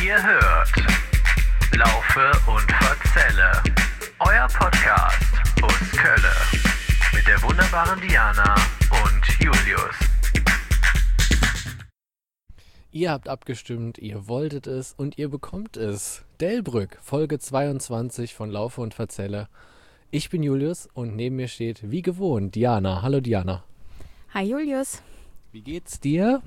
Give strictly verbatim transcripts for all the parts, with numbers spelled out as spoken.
Ihr hört Laufe und Verzelle, euer Podcast aus Kölle mit der wunderbaren Diana und Julius. Ihr habt abgestimmt, ihr wolltet es und ihr bekommt es. Delbrück, Folge zweiundzwanzig von Laufe und Verzelle. Ich bin Julius und neben mir steht, wie gewohnt, Diana. Hallo Diana. Hi Julius. Wie geht's dir?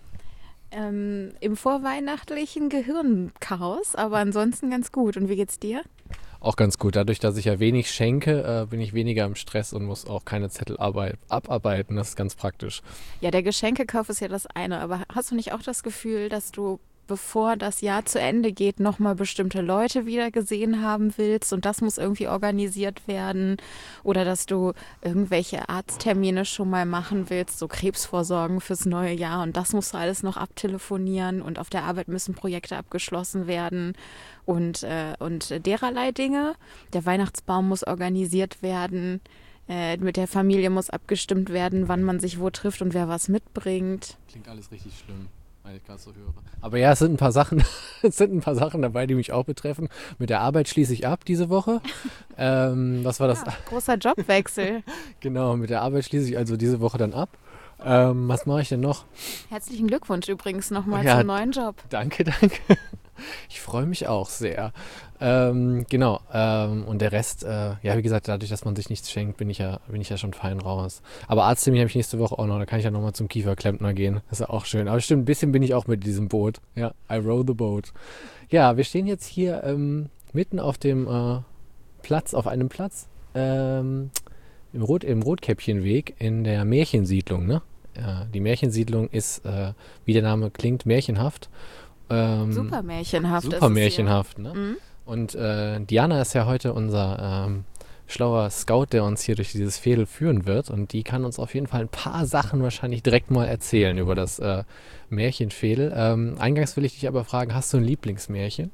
Ähm, Im vorweihnachtlichen Gehirnchaos, aber ansonsten ganz gut. Und wie geht's dir? Auch ganz gut. Dadurch, dass ich ja wenig schenke, äh, bin ich weniger im Stress und muss auch keine Zettel arbeit- abarbeiten. Das ist ganz praktisch. Ja, der Geschenkekauf ist ja das eine, aber hast du nicht auch das Gefühl, dass du, bevor das Jahr zu Ende geht, nochmal bestimmte Leute wieder gesehen haben willst und das muss irgendwie organisiert werden? Oder dass du irgendwelche Arzttermine schon mal machen willst, so Krebsvorsorgen fürs neue Jahr und das musst du alles noch abtelefonieren und auf der Arbeit müssen Projekte abgeschlossen werden und, äh, und dererlei Dinge. Der Weihnachtsbaum muss organisiert werden, äh, mit der Familie muss abgestimmt werden, wann man sich wo trifft und wer was mitbringt. Klingt alles richtig schlimm, wenn ich gerade so höre. Aber ja, es sind ein paar Sachen, es sind ein paar Sachen dabei, die mich auch betreffen. Mit der Arbeit schließe ich ab diese Woche. ähm, was war das? Ja, großer Jobwechsel. Genau, mit der Arbeit schließe ich also diese Woche dann ab. Ähm, was mache ich denn noch? Herzlichen Glückwunsch übrigens nochmal Ja, zum neuen Job. Danke, danke. Ich freue mich auch sehr. Ähm, genau. Ähm, und der Rest, äh, ja, wie gesagt, dadurch, dass man sich nichts schenkt, bin ich ja, bin ich ja schon fein raus. Aber Arzttermin habe ich nächste Woche auch noch. Da kann ich ja nochmal zum Kieferklempner gehen. Das ist ja auch schön. Aber stimmt, ein bisschen bin ich auch mit diesem Boot. Ja, I row the boat. Ja, wir stehen jetzt hier ähm, mitten auf dem äh, Platz, auf einem Platz, ähm, im, Rot, im Rotkäppchenweg in der Märchensiedlung, ne? Ja, die Märchensiedlung ist, äh, wie der Name klingt, märchenhaft. Ähm, Super märchenhaft. Super ist es märchenhaft, ne? Mhm. Und äh, Diana ist ja heute unser ähm, schlauer Scout, der uns hier durch dieses Fädel führen wird. Und die kann uns auf jeden Fall ein paar Sachen wahrscheinlich direkt mal erzählen über das äh, Märchenfädel. Ähm, eingangs will ich dich aber fragen, hast du ein Lieblingsmärchen?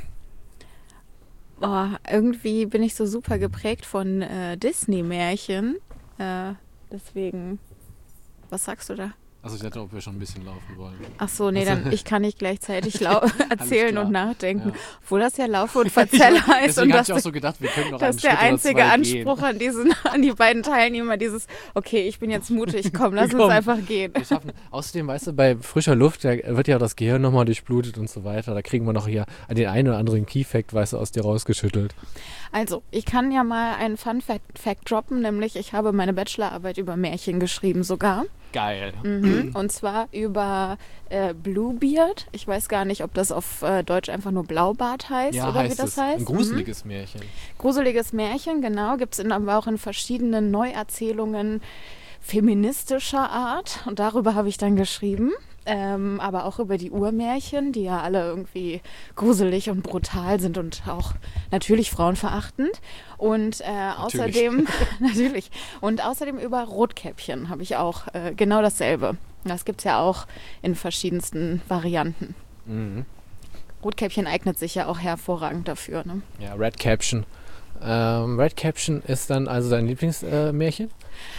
Oh, irgendwie bin ich so super geprägt von äh, Disney-Märchen. Äh, deswegen, was sagst du da? Also ich dachte, ob wir schon ein bisschen laufen wollen. Ach so, nee, dann ich kann nicht gleichzeitig lau- erzählen klar. und nachdenken. Ja. Obwohl das ja Laufe und Verzelle heißt und Deswegen habe das, ich auch so gedacht, wir können noch das einen ist der Schritt oder einzige zwei Anspruch gehen. an diesen, an die beiden Teilnehmer, dieses, okay, ich bin jetzt mutig, komm, lass uns Komm. einfach gehen. Wir schaffen. Außerdem, weißt du, bei frischer Luft, da wird ja auch das Gehirn nochmal durchblutet und so weiter. Da kriegen wir noch hier den einen oder anderen Key-Fact, weißt du, aus dir rausgeschüttelt. Also, ich kann ja mal einen Fun-Fact droppen, nämlich ich habe meine Bachelorarbeit über Märchen geschrieben sogar. Geil. Mhm. Und zwar über äh, Bluebeard. Ich weiß gar nicht, ob das auf äh, Deutsch einfach nur Blaubart heißt Ja, oder heißt wie das es. heißt. Ein gruseliges mhm. Märchen. Gruseliges Märchen, genau. Gibt es aber auch in verschiedenen Neuerzählungen feministischer Art. Und darüber habe ich dann geschrieben. Ähm, aber auch über die Urmärchen, die ja alle irgendwie gruselig und brutal sind und auch natürlich frauenverachtend. Und äh, außerdem, natürlich, und außerdem über Rotkäppchen habe ich auch äh, genau dasselbe. Das gibt es ja auch in verschiedensten Varianten. Mhm. Rotkäppchen eignet sich ja auch hervorragend dafür. Ne? Ja, Red Caption. Ähm, Red Caption ist dann also dein Lieblingsmärchen?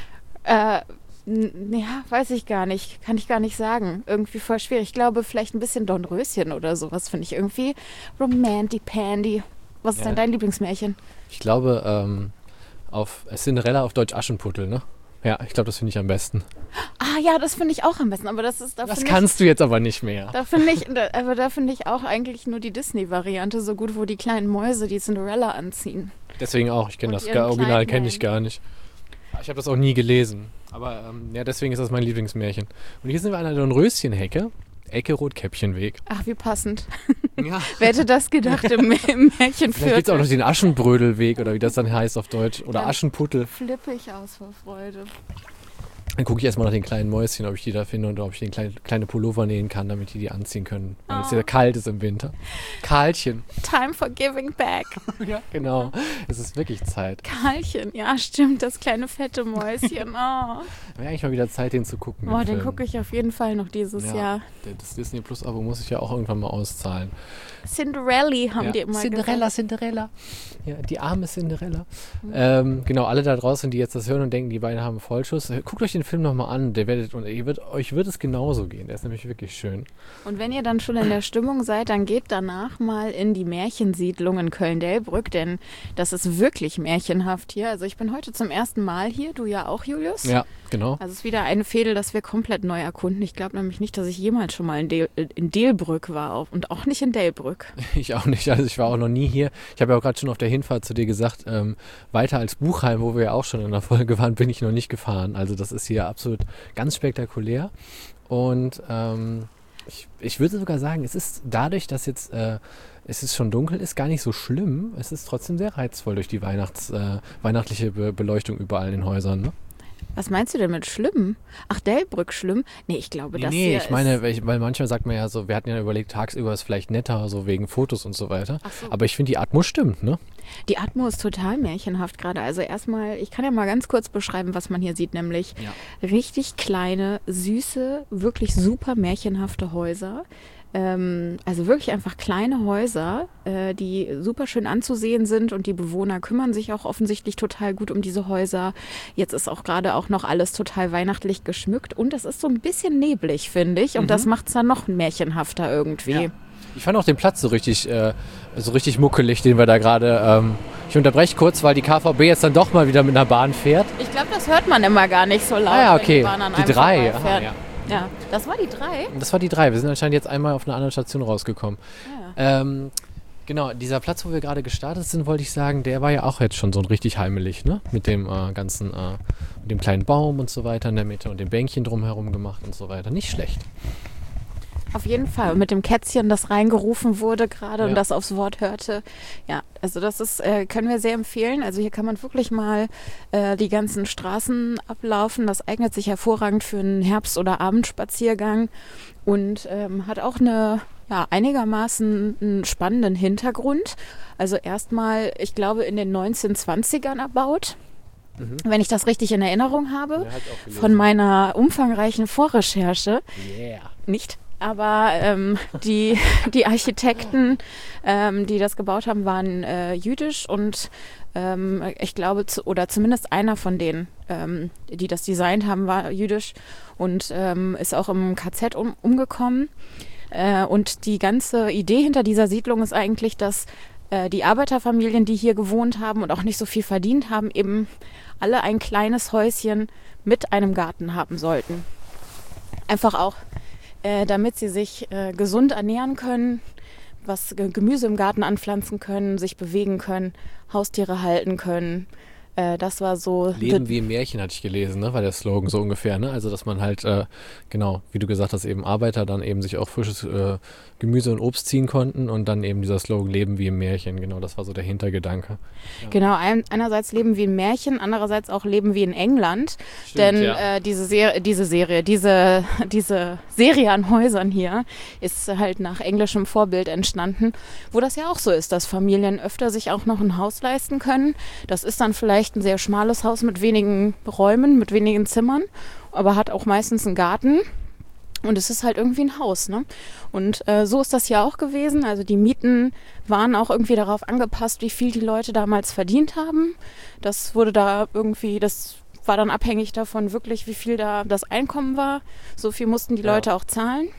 Äh, Ja, weiß ich gar nicht. Kann ich gar nicht sagen. Irgendwie voll schwierig. Ich glaube, vielleicht ein bisschen Dornröschen oder sowas finde ich irgendwie romantic-pandy. Was ist Ja. denn dein Lieblingsmärchen? Ich glaube, ähm, auf Cinderella auf Deutsch Aschenputtel, ne? Ja, ich glaube, das finde ich am besten. Ah ja, das finde ich auch am besten. Aber das ist da Das finde kannst ich, du jetzt aber nicht mehr. da finde ich, da, aber da finde ich auch eigentlich nur die Disney-Variante so gut, wo die kleinen Mäuse die Cinderella anziehen. Deswegen auch. Ich kenne Und das ihren gar- Original, Kleidern. kenne ich gar nicht. Ich habe das auch nie gelesen. Aber ähm, ja, deswegen ist das mein Lieblingsmärchen. Und hier sind wir an einer Dornröschenhecke. Ecke Rotkäppchenweg. Ach, wie passend. Ja. Wer hätte das gedacht im, im Märchen Vielleicht gibt es auch noch für? den Aschenbrödelweg oder wie das dann heißt auf Deutsch. Oder Ja. Aschenputtel. Flippe ich aus vor Freude. Dann gucke ich erstmal nach den kleinen Mäuschen, ob ich die da finde und ob ich den kleine, kleine Pullover nähen kann, damit die die anziehen können. Wenn es Oh. ja kalt ist im Winter. Karlchen. Time for giving back. Ja, genau. Es ist wirklich Zeit. Karlchen, ja stimmt, das kleine fette Mäuschen. Oh, Wäre eigentlich mal wieder Zeit, den zu gucken. Boah, den den Film. gucke ich auf jeden Fall noch dieses Ja. Jahr. Der- Das Disney Plus Abo muss ich ja auch irgendwann mal auszahlen. Cinderella haben Ja. die immer Cinderella, gesagt. Cinderella. Ja, die arme Cinderella. Mhm. Ähm, genau, alle da draußen, die jetzt das hören und denken, die beiden haben Vollschuss. Guckt euch den Film nochmal an, der werdet, und ihr wird, euch wird es genauso gehen. Der ist nämlich wirklich schön. Und wenn ihr dann schon in der Stimmung seid, dann geht danach mal in die Märchensiedlung in Köln-Delbrück, denn das ist wirklich märchenhaft hier. Also ich bin heute zum ersten Mal hier, du ja auch, Julius. Ja, genau. Also es ist wieder eine Fehde, das wir komplett neu erkunden. Ich glaube nämlich nicht, dass ich jemals schon mal in, Del in Delbrück war und auch nicht in Delbrück. Ich auch nicht, also ich war auch noch nie hier. Ich habe ja auch gerade schon auf der Hinfahrt zu dir gesagt, ähm, weiter als Buchheim, wo wir ja auch schon in der Folge waren, bin ich noch nicht gefahren. Also das ist hier absolut ganz spektakulär. Und ähm, ich, ich würde sogar sagen, es ist dadurch, dass jetzt äh, es ist schon dunkel ist, gar nicht so schlimm. Es ist trotzdem sehr reizvoll durch die Weihnachts, äh, weihnachtliche Be Beleuchtung überall in den Häusern, ne? Was meinst du denn mit schlimm? Ach, Delbrück schlimm? Nee, ich glaube, Nee, das nee, hier ich meine, ist... weil, ich, weil manchmal sagt man ja so, wir hatten ja überlegt, tagsüber ist vielleicht netter, so wegen Fotos und so weiter. Ach so. Aber ich finde, die Atmo stimmt, ne? Die Atmo ist total märchenhaft gerade. Also erstmal, ich kann ja mal ganz kurz beschreiben, was man hier sieht, nämlich Ja. richtig kleine, süße, wirklich super märchenhafte Häuser. Ähm, also wirklich einfach kleine Häuser, äh, die super schön anzusehen sind und die Bewohner kümmern sich auch offensichtlich total gut um diese Häuser. Jetzt ist auch gerade auch noch alles total weihnachtlich geschmückt und es ist so ein bisschen neblig, finde ich. Und Mhm. das macht es dann noch märchenhafter irgendwie. Ja. Ich fand auch den Platz so richtig, äh, so richtig muckelig, den wir da gerade. Ähm, ich unterbreche kurz, weil die K V B jetzt dann doch mal wieder mit einer Bahn fährt. Ich glaube, das hört man immer gar nicht so laut, Ah ja, wenn okay. die Bahn an Die einem drei. vorbeifährt. Aha, ja. Ja, das war die drei. Das war die drei. Wir sind anscheinend jetzt einmal auf einer anderen Station rausgekommen. Ja. Ähm, genau, dieser Platz, wo wir gerade gestartet sind, wollte ich sagen, der war ja auch jetzt schon so richtig heimelig, ne? Mit dem äh, ganzen, äh, mit dem kleinen Baum und so weiter in der Mitte und dem Bänkchen drumherum gemacht und so weiter. Nicht schlecht. Auf jeden Fall. Und mit dem Kätzchen, das reingerufen wurde gerade Ja. und das aufs Wort hörte. Ja, also das ist, äh, können wir sehr empfehlen. Also hier kann man wirklich mal äh, die ganzen Straßen ablaufen. Das eignet sich hervorragend für einen Herbst- oder Abendspaziergang und ähm, hat auch eine ja, einigermaßen einen spannenden Hintergrund. Also erstmal, ich glaube, in den neunzehnhundertzwanzigern erbaut, Mhm. wenn ich das richtig in Erinnerung habe, Ja, hat auch gelesen. von meiner umfangreichen Vorrecherche. Yeah. Nicht. Aber ähm, die, die Architekten, ähm, die das gebaut haben, waren äh, jüdisch und ähm, ich glaube, zu, oder zumindest einer von denen, ähm, die das designt haben, war jüdisch und ähm, ist auch im K Z um, umgekommen. Äh, und die ganze Idee hinter dieser Siedlung ist eigentlich, dass äh, die Arbeiterfamilien, die hier gewohnt haben und auch nicht so viel verdient haben, eben alle ein kleines Häuschen mit einem Garten haben sollten. Einfach auch Äh, damit sie sich äh, gesund ernähren können, was Ge- Gemüse im Garten anpflanzen können, sich bewegen können, Haustiere halten können. Äh, das war so... Leben wie im Märchen, hatte ich gelesen, ne? War der Slogan so ungefähr, ne? Also, dass man halt, äh, genau, wie du gesagt hast, eben Arbeiter dann eben sich auch frisches äh, Gemüse und Obst ziehen konnten und dann eben dieser Slogan Leben wie im Märchen, genau, das war so der Hintergedanke. Genau, ein, einerseits Leben wie ein Märchen, andererseits auch Leben wie in England. Stimmt, Denn ja. äh, diese, Ser diese Serie, diese, diese Serie an Häusern hier ist halt nach englischem Vorbild entstanden, wo das ja auch so ist, dass Familien öfter sich auch noch ein Haus leisten können. Das ist dann vielleicht ein sehr schmales Haus mit wenigen Räumen, mit wenigen Zimmern, aber hat auch meistens einen Garten. Und es ist halt irgendwie ein Haus, ne? Und äh, so ist das hier auch gewesen. Also die Mieten waren auch irgendwie darauf angepasst, wie viel die Leute damals verdient haben. Das wurde da irgendwie, das war dann abhängig davon wirklich, wie viel da das Einkommen war. So viel mussten die Ja. Leute auch zahlen.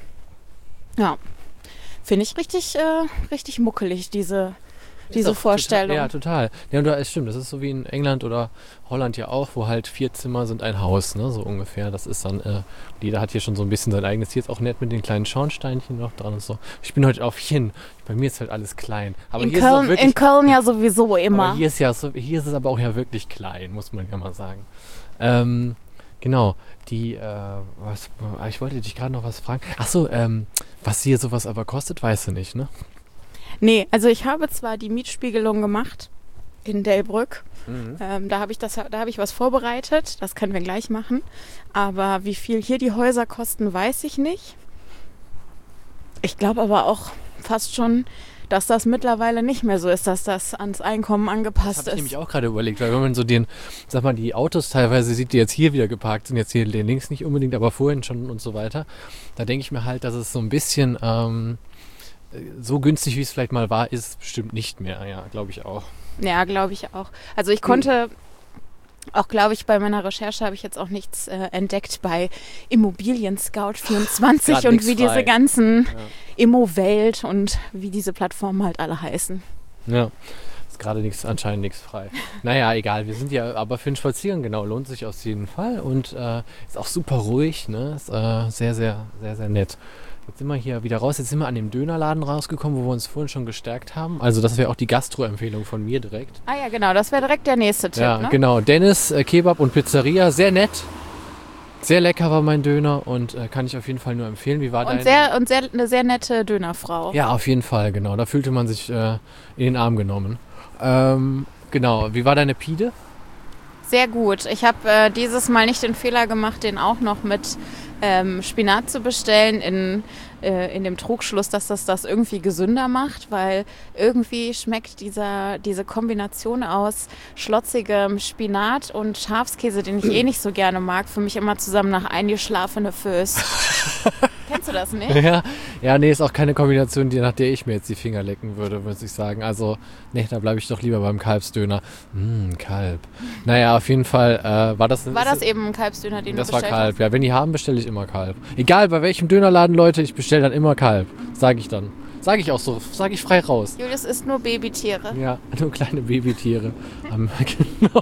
Ja, finde ich richtig, äh, richtig muckelig, diese, diese Ist auch Vorstellung. Total, ja, total. Ja, und da, es stimmt, das ist so wie in England oder Holland ja auch, wo halt vier Zimmer sind ein Haus, ne, so ungefähr. Das ist dann, äh, jeder hat hier schon so ein bisschen sein eigenes. Hier ist auch nett mit den kleinen Schornsteinchen noch dran und so. Ich bin heute auf hin. Bei mir ist halt alles klein. Aber in, hier ist es Köln, auch wirklich, in Köln ja sowieso immer. aber hier ist ja so, hier ist es aber auch ja wirklich klein, muss man ja mal sagen. Ähm, genau. Die, äh, was, ich wollte dich gerade noch was fragen. Ach so, ähm, was hier sowas aber kostet, weißt du nicht, ne? Nee, also ich habe zwar die Mietspiegelung gemacht in Delbrück. Mhm. Ähm, da habe ich das, da habe ich was vorbereitet. Das können wir gleich machen. Aber wie viel hier die Häuser kosten, weiß ich nicht. Ich glaube aber auch fast schon, dass das mittlerweile nicht mehr so ist, dass das ans Einkommen Das angepasst habe ich ist. nämlich auch gerade überlegt, weil wenn man so den, sag mal, die Autos teilweise sieht, die jetzt hier wieder geparkt sind, jetzt hier den links nicht unbedingt, aber vorhin schon und so weiter, da denke ich mir halt, dass es so ein bisschen ähm, so günstig, wie es vielleicht mal war, ist es bestimmt nicht mehr. Ja, glaube ich auch. Ja, glaube ich auch. Also ich konnte, Auch, glaube ich, bei meiner Recherche habe ich jetzt auch nichts äh, entdeckt bei Immobilien Scout vierundzwanzig Grad und nix wie frei. diese ganzen Ja. Immo-Welt und wie diese Plattformen halt alle heißen. Ja, ist gerade nichts, anscheinend nichts frei. Naja, egal, wir sind ja aber für einen Spaziergang, genau, lohnt sich auf jeden Fall und äh, ist auch super ruhig, ne? Ist äh, sehr, sehr, sehr, sehr nett. Jetzt sind wir hier wieder raus, jetzt sind wir an dem Dönerladen rausgekommen, wo wir uns vorhin schon gestärkt haben. Also das wäre auch die Gastro-Empfehlung von mir direkt. Ah ja, genau, das wäre direkt der nächste Tipp, Ja, ne? genau, Dennis, äh, Kebab und Pizzeria, sehr nett. Sehr lecker war mein Döner und äh, kann ich auf jeden Fall nur empfehlen. Wie war dein... Und, sehr, und sehr, eine sehr nette Dönerfrau. Ja, auf jeden Fall, genau. Da fühlte man sich äh, in den Arm genommen. Ähm, genau, wie war deine Pide? Sehr gut. Ich habe äh, dieses Mal nicht den Fehler gemacht, den auch noch mit ähm, Spinat zu bestellen, in, äh, in dem Trugschluss, dass das das irgendwie gesünder macht, weil irgendwie schmeckt dieser, diese Kombination aus schlotzigem Spinat und Schafskäse, den ich eh nicht so gerne mag, für mich immer zusammen nach eingeschlafene Föß. Kennst du das nicht? Ja, ja, nee, ist auch keine Kombination, die, nach der ich mir jetzt die Finger lecken würde, würde ich sagen. Also, nee, da bleibe ich doch lieber beim Kalbsdöner. Mmh, Kalb. Naja, auf jeden Fall äh, war das... War das eben ein Kalbsdöner, den Das du war bestellt Kalb, hast? ja. Wenn die haben, bestelle ich immer Kalb. Egal bei welchem Dönerladen, Leute, ich bestelle dann immer Kalb. Sage ich dann. Sage ich auch so, sage ich frei raus. Julius isst nur Babytiere. Ja, nur kleine Babytiere. Ähm, genau.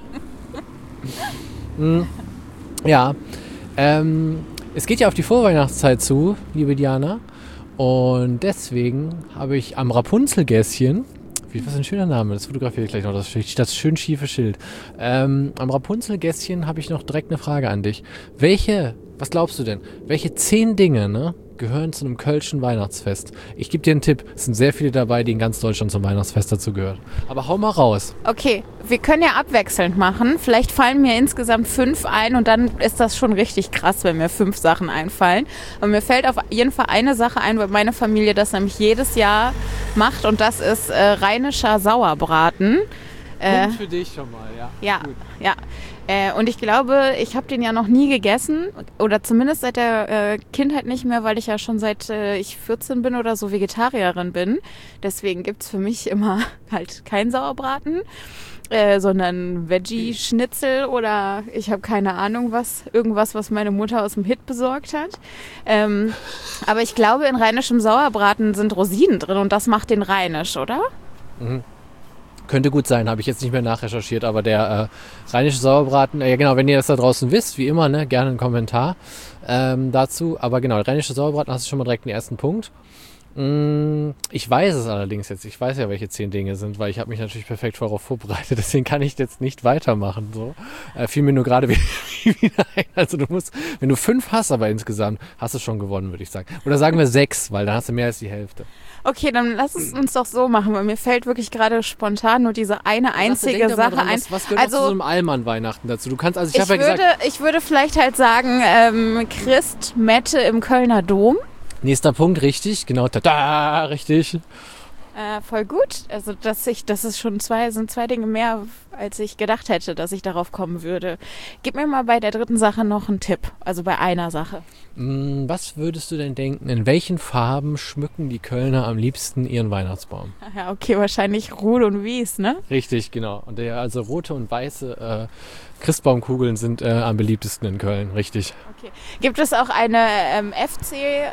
Mm, ja, ähm, es geht ja auf die Vorweihnachtszeit zu, liebe Diana. Und deswegen habe ich am Rapunzelgässchen, wie, was ein schöner Name, das fotografiere ich gleich noch, das, das schön schiefe Schild. Ähm, am Rapunzelgässchen habe ich noch direkt eine Frage an dich. Welche, was glaubst du denn, welche zehn Dinge, ne, gehören zu einem kölschen Weihnachtsfest? Ich gebe dir einen Tipp, es sind sehr viele dabei, die in ganz Deutschland zum Weihnachtsfest dazu gehören. Aber hau mal raus. Okay, wir können ja abwechselnd machen. Vielleicht fallen mir insgesamt fünf ein und dann ist das schon richtig krass, wenn mir fünf Sachen einfallen. Und mir fällt auf jeden Fall eine Sache ein, weil meine Familie das nämlich jedes Jahr macht und das ist äh, rheinischer Sauerbraten. Äh, Punkt für dich schon mal, ja. ja, Gut. ja. Äh, und ich glaube, ich habe den ja noch nie gegessen oder zumindest seit der äh, Kindheit nicht mehr, weil ich ja schon seit äh, ich vierzehn bin oder so Vegetarierin bin. Deswegen gibt's für mich immer halt kein Sauerbraten, äh, sondern Veggie-Schnitzel oder ich habe keine Ahnung was, irgendwas, was meine Mutter aus dem Hit besorgt hat. Ähm, aber ich glaube, in rheinischem Sauerbraten sind Rosinen drin und das macht den rheinisch, oder? Mhm. Könnte gut sein, habe ich jetzt nicht mehr nachrecherchiert, aber der äh, rheinische Sauerbraten, äh, ja genau, wenn ihr das da draußen wisst, wie immer, ne, gerne einen Kommentar ähm, dazu. Aber genau, der rheinische Sauerbraten, hast du schon mal direkt den ersten Punkt. Mm, ich weiß es allerdings jetzt, ich weiß ja, welche zehn Dinge sind, weil ich habe mich natürlich perfekt darauf vorbereitet, deswegen kann ich jetzt nicht weitermachen. So. Äh, fiel mir nur gerade wieder ein. Also du musst, wenn du fünf hast, aber insgesamt, hast du schon gewonnen, würde ich sagen. Oder sagen wir sechs, weil dann hast du mehr als die Hälfte. Okay, dann lass es uns doch so machen, weil mir fällt wirklich gerade spontan nur diese eine einzige Denk doch mal Sache dran, ein. Was, was gehört also, zu so einem Allmann-Weihnachten dazu? Du kannst, also ich, ich, habe ja würde, gesagt, ich würde vielleicht halt sagen, ähm, Christmette im Kölner Dom. nächster Punkt, richtig, genau, tada, richtig. Äh, voll gut. Also dass ich, das ist schon zwei, sind zwei Dinge mehr, als ich gedacht hätte, dass ich darauf kommen würde. Gib mir mal bei der dritten Sache noch einen Tipp. Also bei einer Sache. Mm, Was würdest du denn denken, in welchen Farben schmücken die Kölner am liebsten ihren Weihnachtsbaum? Ja, okay, wahrscheinlich Rot und Wies, ne? Richtig, genau. Und der, also rote und weiße äh, Christbaumkugeln sind äh, am beliebtesten in Köln, richtig. Okay. Gibt es auch eine ähm, F C, äh,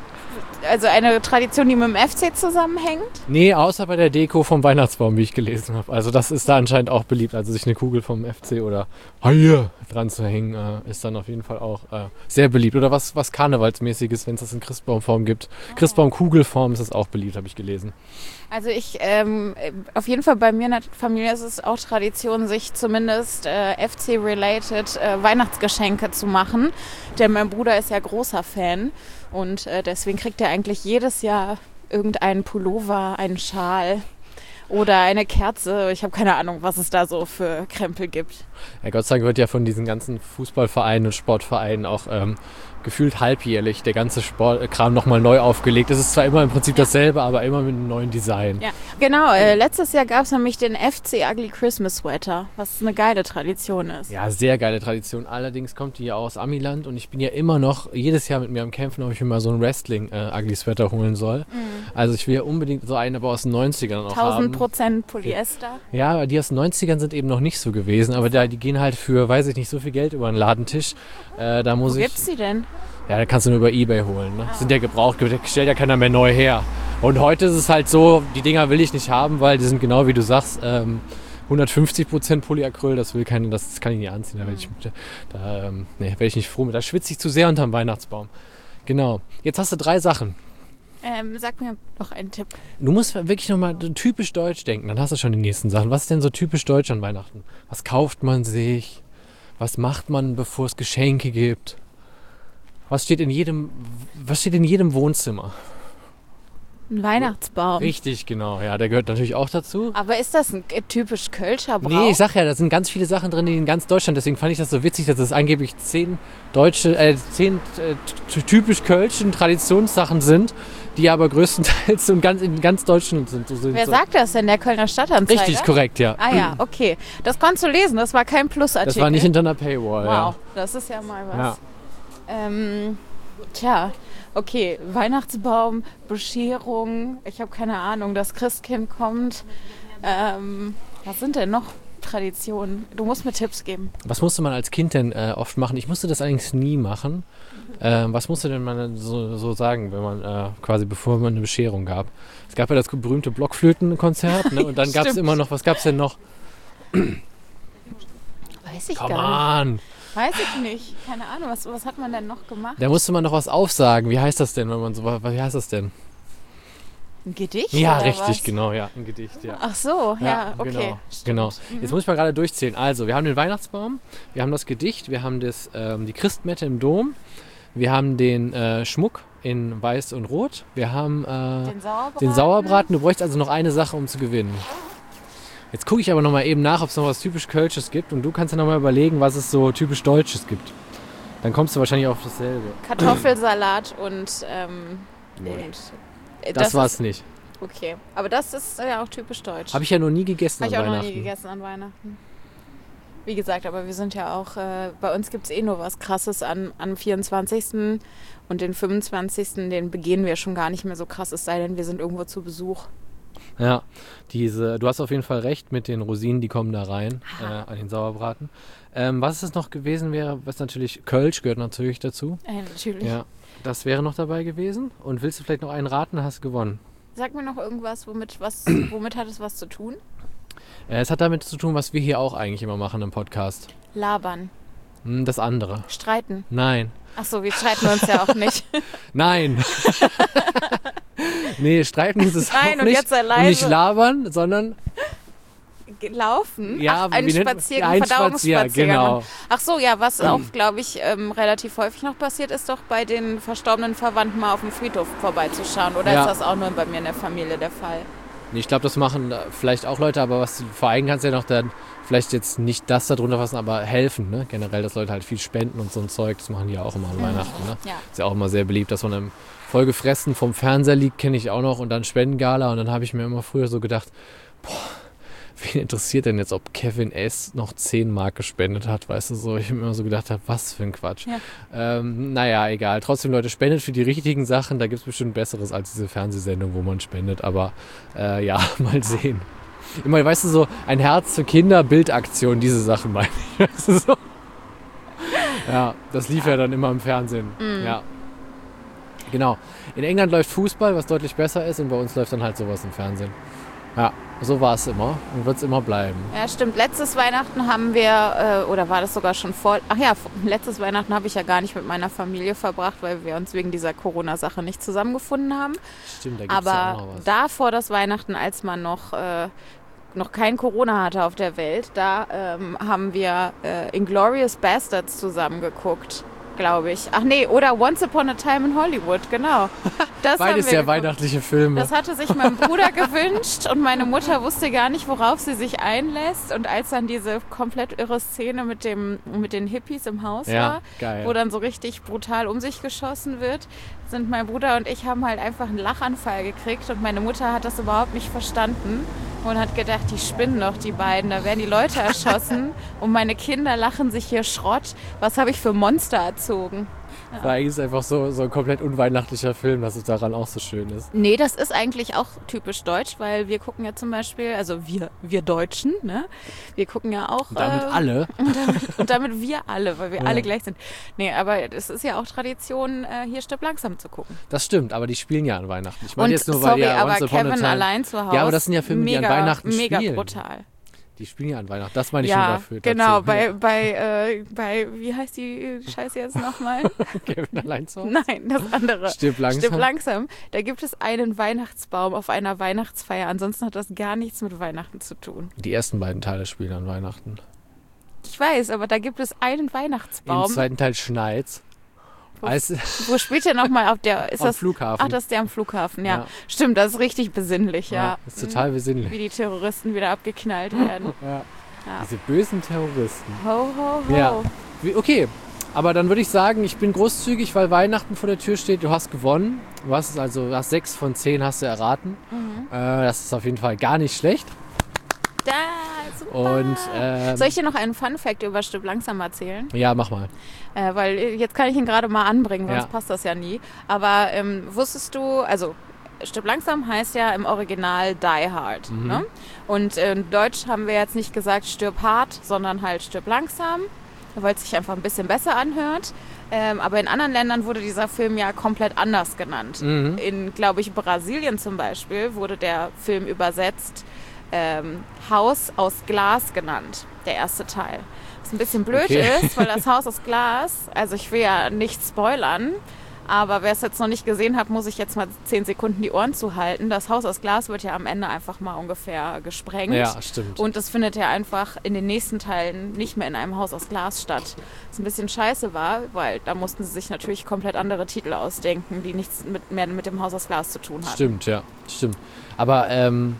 also eine Tradition, die mit dem F C zusammenhängt? Nee, außer bei der Deko vom Weihnachtsbaum, wie ich gelesen habe. Also das ist da anscheinend auch beliebt. Also sich eine Kugel vom F C oder Haie dran zu hängen, äh, ist dann auf jeden Fall auch äh, sehr beliebt. Oder was, was Karnevalsmäßiges, wenn es das in Christbaumform gibt. Oh. Christbaumkugelform ist das auch beliebt, habe ich gelesen. Also ich, ähm, auf jeden Fall bei mir in der Familie ist es auch Tradition, sich zumindest äh, F C-related äh, Weihnachtsgeschenke zu machen. Denn mein Bruder ist ja großer Fan und äh, deswegen kriegt er eigentlich jedes Jahr irgendeinen Pullover, einen Schal oder eine Kerze. Ich habe keine Ahnung, was es da so für Krempel gibt. Ja, Gott sei Dank wird ja von diesen ganzen Fußballvereinen und Sportvereinen auch ähm, gefühlt halbjährlich der ganze Sportkram nochmal neu aufgelegt. Es ist zwar immer im Prinzip dasselbe, aber immer mit einem neuen Design. Ja, genau. Äh, letztes Jahr gab es nämlich den F C Ugly Christmas Sweater, was eine geile Tradition ist. Ja, sehr geile Tradition. Allerdings kommt die ja aus Amiland und ich bin ja immer noch jedes Jahr mit mir am Kämpfen, ob ich mir mal so ein Wrestling äh, Ugly Sweater holen soll. Mhm. Also ich will ja unbedingt so einen aber aus den neunzigern noch haben. tausend Prozent Polyester. Ja, aber die aus den neunzigern sind eben noch nicht so gewesen. Aber da, die gehen halt für, weiß ich nicht, so viel Geld über den Ladentisch. Äh, da muss Wo ich, gibt's die denn? Ja, da kannst du nur über Ebay holen. Ne? Sind ja gebraucht, stellt ja keiner mehr neu her. Und heute ist es halt so, die Dinger will ich nicht haben, weil die sind genau wie du sagst, ähm, hundertfünfzig Prozent Polyacryl, das will keine, das kann ich nicht anziehen. Da werde ich, da, ähm, nee, werd ich nicht froh mit. Da schwitze ich zu sehr unterm Weihnachtsbaum. Genau. Jetzt hast du drei Sachen. Ähm, sag mir noch einen Tipp. Du musst wirklich nochmal typisch deutsch denken, dann hast du schon die nächsten Sachen. Was ist denn so typisch deutsch an Weihnachten? Was kauft man sich? Was macht man, bevor es Geschenke gibt? Was steht in jedem, was steht in jedem Wohnzimmer? Ein Weihnachtsbaum. Richtig, genau. Ja, der gehört natürlich auch dazu. Aber ist das ein typisch Kölscher Brauch? Nee, ich sag ja, da sind ganz viele Sachen drin, die in ganz Deutschland. Deswegen fand ich das so witzig, dass es angeblich zehn deutsche, äh, zehn äh, typisch kölschen Traditionssachen sind, die aber größtenteils in ganz, in ganz Deutschland sind. So sind Wer so. sagt das denn? Der Kölner Stadtanzeiger? Richtig, korrekt, ja. Ah ja, okay. Das konntest du lesen, das war kein Plusartikel. Das war nicht hinter einer Paywall. Wow, Ja. das ist ja mal was. Ja. Ähm, tja, okay, Weihnachtsbaum, Bescherung, ich habe keine Ahnung, das Christkind kommt. Ähm, was sind denn noch Traditionen? Du musst mir Tipps geben. Was musste man als Kind denn äh, oft machen? Ich musste das eigentlich nie machen. Ähm, was musste denn man so, so sagen, wenn man äh, quasi bevor man eine Bescherung gab? Es gab ja das berühmte Blockflötenkonzert, ne? Und dann gab es immer noch, was gab es denn noch? Weiß ich Come gar nicht. on! Weiß ich nicht. Keine Ahnung, was, was hat man denn noch gemacht? Da musste man noch was aufsagen. Wie heißt das denn, wenn man so, wie heißt das denn? Ein Gedicht? Ja, oder richtig, was? genau, ja, ein Gedicht, ja. Ach so, ja, okay. Genau, stimmt. genau. Jetzt muss ich mal gerade durchzählen. Also, wir haben den Weihnachtsbaum, wir haben das Gedicht, wir haben das, ähm, die Christmette im Dom, wir haben den äh, Schmuck in Weiß und Rot, wir haben äh, Den Sauerbraten. den Sauerbraten. Du bräuchst also noch eine Sache, um zu gewinnen. Jetzt gucke ich aber noch mal eben nach, ob es noch was typisch Kölsches gibt und du kannst ja noch mal überlegen, was es so typisch Deutsches gibt. Dann kommst du wahrscheinlich auf dasselbe. Kartoffelsalat und... Ähm, Nee. und äh, Das, war es ist, nicht. Okay, aber das ist ja auch typisch deutsch. Habe ich ja noch nie gegessen Habe ich an auch noch Weihnachten. nie gegessen an Weihnachten. Wie gesagt, aber wir sind ja auch, äh, bei uns gibt es eh nur was Krasses an, am vierundzwanzigsten und den fünfundzwanzigsten, den begehen wir schon gar nicht mehr so krass, es sei denn, wir sind irgendwo zu Besuch. Ja, diese, du hast auf jeden Fall recht mit den Rosinen, die kommen da rein, äh, an den Sauerbraten. Ähm, was es noch gewesen wäre, was natürlich, Kölsch gehört natürlich dazu. Äh, natürlich. Ja, das wäre noch dabei gewesen. Und willst du vielleicht noch einen raten, hast du gewonnen. Sag mir noch irgendwas, womit, was, womit hat es was zu tun? Äh, es hat damit zu tun, was wir hier auch eigentlich immer machen im Podcast. Labern, Hm, das andere. streiten. Nein. Achso, wir streiten uns ja auch nicht. Nein. Nee, streiten ist es Nein, auch und nicht. jetzt sei Und nicht leise. labern, sondern Laufen? Ja, Ach, aber ein wie nennt- Spaziergang, ja, ein Verdauungsspaziergang. Spazier- genau. Ach so, ja, was auch, glaube ich, ähm, relativ häufig noch passiert, ist doch bei den verstorbenen Verwandten mal auf dem Friedhof vorbeizuschauen. Oder Ja. ist das auch nur bei mir in der Familie der Fall? ich glaube, das machen äh, vielleicht auch Leute, aber was du vor allem kannst ja noch dann vielleicht jetzt nicht das da drunter fassen, aber helfen, ne? Generell, dass Leute halt viel spenden und so ein Zeug, das machen die ja auch immer an Weihnachten, ne? Ja. Ist ja auch immer sehr beliebt, dass man im vollgefressen vom Fernseher liegt, kenne ich auch noch, und dann Spendengala, und dann habe ich mir immer früher so gedacht, boah, wen interessiert denn jetzt, ob Kevin S. noch zehn Mark gespendet hat, weißt du, so, ich mir immer so gedacht habe, was für ein Quatsch. Ja. Ähm, naja, egal, trotzdem Leute, spendet für die richtigen Sachen, da gibt es bestimmt Besseres als diese Fernsehsendung, wo man spendet, aber äh, ja, mal sehen. Immer, weißt du, so ein Herz für Kinder, Bildaktion, diese Sachen meine ich, weißt du, so. Ja, das lief ja dann immer im Fernsehen, Mhm. ja. Genau. In England läuft Fußball, was deutlich besser ist, und bei uns läuft dann halt sowas im Fernsehen. Ja, so war es immer und wird es immer bleiben. Ja, stimmt. Letztes Weihnachten haben wir, äh, oder war das sogar schon vor, ach ja, letztes Weihnachten habe ich ja gar nicht mit meiner Familie verbracht, weil wir uns wegen dieser Corona-Sache nicht zusammengefunden haben. Stimmt, da gibt es ja Aber auch noch was. davor das Weihnachten, als man noch, äh, noch kein Corona hatte auf der Welt, da ähm, haben wir äh, Inglourious Bastards zusammengeguckt, glaube ich. Ach nee, oder Once Upon a Time in Hollywood, genau. Das haben Beides wir ja geguckt. weihnachtliche Filme. Das hatte sich mein Bruder gewünscht und meine Mutter wusste gar nicht, worauf sie sich einlässt. Und als dann diese komplett irre Szene mit, dem, mit den Hippies im Haus Ja, war, geil. wo dann so richtig brutal um sich geschossen wird, sind mein Bruder und ich haben halt einfach einen Lachanfall gekriegt. Und meine Mutter hat das überhaupt nicht verstanden und hat gedacht, die spinnen doch, die beiden. Da werden die Leute erschossen und meine Kinder lachen sich hier Schrott. Was habe ich für Monster erzogen? Ja. Weil eigentlich ist es einfach so, so ein komplett unweihnachtlicher Film, dass es daran auch so schön ist. Nee, das ist eigentlich auch typisch deutsch, weil wir gucken ja zum Beispiel, also wir, wir Deutschen, ne? Wir gucken ja auch. Und damit äh, alle. Und damit, und damit wir alle, weil wir Ja. alle gleich sind. Nee, aber es ist ja auch Tradition, äh, hier Stirb langsam zu gucken. Das stimmt, aber die spielen ja an Weihnachten. Ich meine Und jetzt nur, sorry, weil ja aber Once Upon a Kevin Time- allein zu Hause. Ja, aber das sind ja Filme, die mega, an Weihnachten mega spielen. brutal. Die spielen ja an Weihnachten. Das meine ich schon Ja, dafür. genau. dazu. Bei, bei, äh, bei, wie heißt die Scheiße jetzt nochmal? Kevin allein zu Hause? Nein, das andere. Stirb langsam. Stirb langsam. Da gibt es einen Weihnachtsbaum auf einer Weihnachtsfeier. Ansonsten hat das gar nichts mit Weihnachten zu tun. Die ersten beiden Teile spielen an Weihnachten. Ich weiß, aber da gibt es einen Im Weihnachtsbaum. zweiten Teil schneit's. Wo- Als, Wo spielt der nochmal auf der? Ist am das? Flughafen. Ach, das ist der am Flughafen, ja. Ja. Stimmt, das ist richtig besinnlich, ja. Ist total besinnlich. Wie die Terroristen wieder abgeknallt werden. Ja. Ja. Diese bösen Terroristen. Ho, ho, ho. Ja. Wie- Okay, aber dann würde ich sagen, ich bin großzügig, weil Weihnachten vor der Tür steht. Du hast gewonnen. Du hast es also, du hast sechs von zehn hast du erraten. Mhm. Äh, das ist auf jeden Fall gar nicht schlecht. Da, super. Und ähm, Soll ich dir noch einen Fun-Fact über Stirb langsam erzählen? ja, mach mal. Äh, weil jetzt kann ich ihn gerade mal anbringen, sonst Ja. passt das ja nie. Aber ähm, wusstest du, also Stirb langsam heißt ja im Original Die Hard. Mhm. Ne? Und in Deutsch haben wir jetzt nicht gesagt Stirb hart, sondern halt Stirb langsam, weil es sich einfach ein bisschen besser anhört. Ähm, aber in anderen Ländern wurde dieser Film ja komplett anders genannt. Mhm. In, glaube ich, Brasilien zum Beispiel wurde der Film übersetzt ähm, Haus aus Glas genannt, der erste Teil. Was ein bisschen blöd Okay. ist, weil das Haus aus Glas, also ich will ja nicht spoilern, aber wer es jetzt noch nicht gesehen hat, muss ich jetzt mal zehn Sekunden die Ohren zuhalten. Das Haus aus Glas wird ja am Ende einfach mal ungefähr gesprengt. Ja, stimmt. Und das findet ja einfach in den nächsten Teilen nicht mehr in einem Haus aus Glas statt. Was ein bisschen scheiße war, weil da mussten sie sich natürlich komplett andere Titel ausdenken, die nichts mit, mehr mit dem Haus aus Glas zu tun hatten. Stimmt, ja, stimmt. Aber ähm,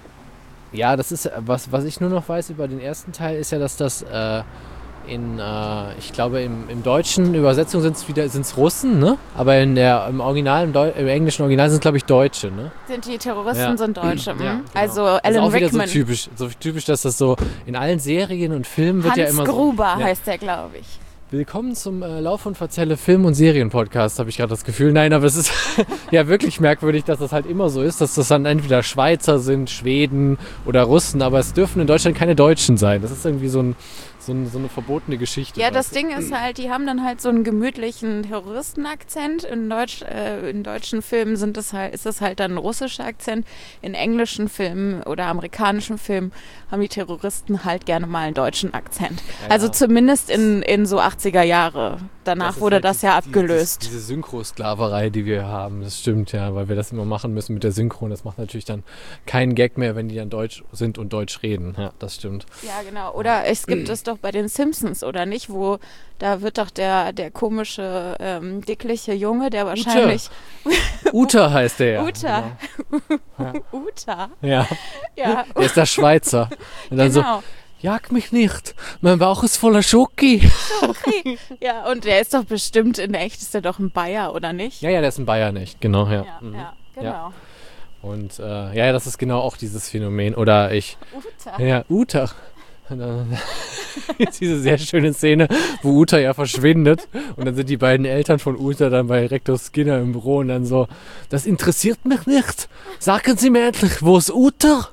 ja, das ist, was, was ich nur noch weiß über den ersten Teil, ist ja, dass das äh, in, äh, ich glaube, im, im deutschen Übersetzung sind es wieder sind's Russen, ne? Aber in der, im Original, im, Deu im englischen Original sind es, glaube ich, Deutsche, ne? Sind die Terroristen Ja. sind Deutsche. Ja, mhm. genau. Also Das ist Alan auch wieder Rickman. so typisch, so typisch, dass das so in allen Serien und Filmen wird Hans ja immer Gruber so. Ja. heißt der, glaube ich. Willkommen zum äh, Lauf und Verzelle Film- und Serienpodcast, habe ich gerade das Gefühl. Nein, aber es ist ja wirklich merkwürdig, dass das halt immer so ist, dass das dann entweder Schweizer sind, Schweden oder Russen, aber es dürfen in Deutschland keine Deutschen sein. Das ist irgendwie so, ein, so, ein, so eine verbotene Geschichte. Ja, das weißt du? Ding ist halt, die haben dann halt so einen gemütlichen Terroristenakzent. In, Deutsch, äh, in deutschen Filmen sind das halt, ist das halt dann ein russischer Akzent. In englischen Filmen oder amerikanischen Filmen haben die Terroristen halt gerne mal einen deutschen Akzent. Ja, Also ja. zumindest in, in so achtziger Jahre. Danach ist wurde halt das die- ja die- abgelöst. Diese, diese Synchrosklaverei, die wir haben, das stimmt ja, weil wir das immer machen müssen mit der Synchron. Das macht natürlich dann keinen Gag mehr, wenn die dann Deutsch sind und Deutsch reden. Ja, das stimmt. Ja, genau. Oder es gibt es doch bei den Simpsons, oder nicht? Wo da wird doch der, der komische, ähm, dickliche Junge, der wahrscheinlich. Uta heißt der ja. Uta. Genau. Uta. Ja, Ja, der ist der Schweizer. Und dann so, genau. jag mich nicht, mein Bauch ist voller Schoki. Okay. Ja, und der ist doch bestimmt, in echt ist der doch ein Bayer, oder nicht? Ja, ja, der ist ein Bayer nicht, genau, ja. ja, Mhm. ja genau. Und äh, ja, ja, das ist genau auch dieses Phänomen. Oder ich, Uta. ja, Uta. Und dann ist diese sehr schöne Szene, wo Uta ja verschwindet. Und dann sind die beiden Eltern von Uta dann bei Rektor Skinner im Büro und dann so, das interessiert mich nicht. Sagen Sie mir endlich, wo ist Uta?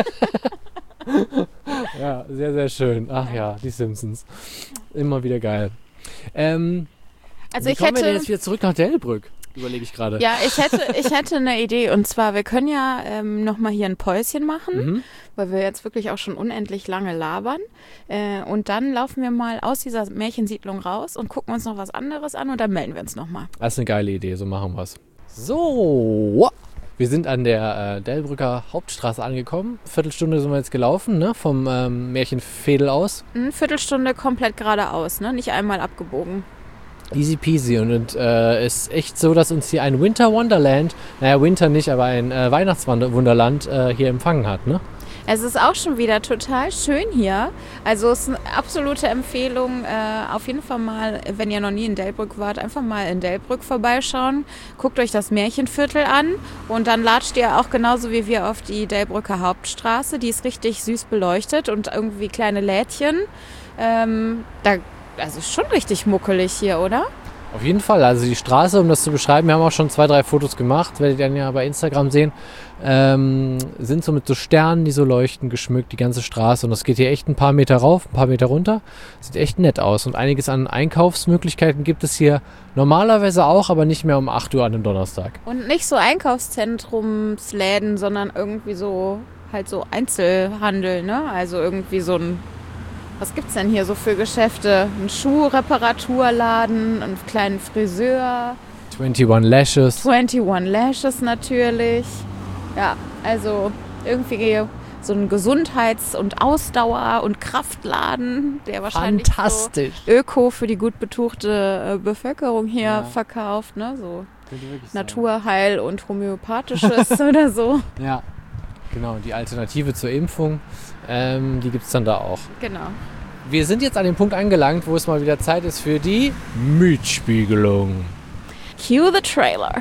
Ja, sehr, sehr schön. Ach ja, die Simpsons. Immer wieder geil. Ähm, Also wie ich kommen wir denn hätte. jetzt wieder zurück nach Delbrück? Überlege ich gerade. Ja, ich hätte, ich hätte eine Idee. Und zwar, wir können ja ähm, nochmal hier ein Päuschen machen, Mhm. weil wir jetzt wirklich auch schon unendlich lange labern. Äh, und dann laufen wir mal aus dieser Märchensiedlung raus und gucken uns noch was anderes an und dann melden wir uns nochmal. Das ist eine geile Idee, so machen wir es. So, wir sind an der äh, Delbrücker Hauptstraße angekommen. Viertelstunde sind wir jetzt gelaufen, ne? Vom ähm, Märchenfädel aus. Eine Viertelstunde komplett geradeaus, ne? Nicht einmal abgebogen. Easy peasy. Und es äh, ist echt so, dass uns hier ein Winter Wonderland, naja, Winter nicht, aber ein äh, Weihnachtswunderland äh, hier empfangen hat, ne? Es ist auch schon wieder total schön hier. Also es ist eine absolute Empfehlung, äh, auf jeden Fall mal, wenn ihr noch nie in Delbrück wart, einfach mal in Delbrück vorbeischauen. Guckt euch das Märchenviertel an und dann latscht ihr auch genauso wie wir auf die Delbrücker Hauptstraße. Die ist richtig süß beleuchtet und irgendwie kleine Lädchen. Ähm, da, also ist schon richtig muckelig hier, oder? Auf jeden Fall, also die Straße, um das zu beschreiben, wir haben auch schon zwei, drei Fotos gemacht, werdet ihr dann ja bei Instagram sehen, ähm, sind so mit so Sternen, die so leuchten, geschmückt, die ganze Straße. Und das geht hier echt ein paar Meter rauf, ein paar Meter runter. Sieht echt nett aus. Und einiges an Einkaufsmöglichkeiten gibt es hier normalerweise auch, aber nicht mehr um acht Uhr an einem Donnerstag. Und nicht so Einkaufszentrumsläden, sondern irgendwie so, halt so Einzelhandel, ne? Also irgendwie so ein, was gibt's denn hier so für Geschäfte? Ein Schuhreparaturladen, einen kleinen Friseur. einundzwanzig Lashes. einundzwanzig Lashes natürlich. Ja, also irgendwie so ein Gesundheits- und Ausdauer- und Kraftladen, der wahrscheinlich Fantastisch. so Öko für die gut betuchte äh, Bevölkerung hier Ja. verkauft, ne? So Könnte wirklich sein. Naturheil und Homöopathisches oder so. Ja, genau, die Alternative zur Impfung, ähm, die gibt es dann da auch. Genau. Wir sind jetzt an dem Punkt angelangt, wo es mal wieder Zeit ist für die Mietspiegelung. Cue the trailer.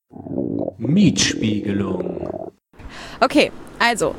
Mietspiegelung. Okay, also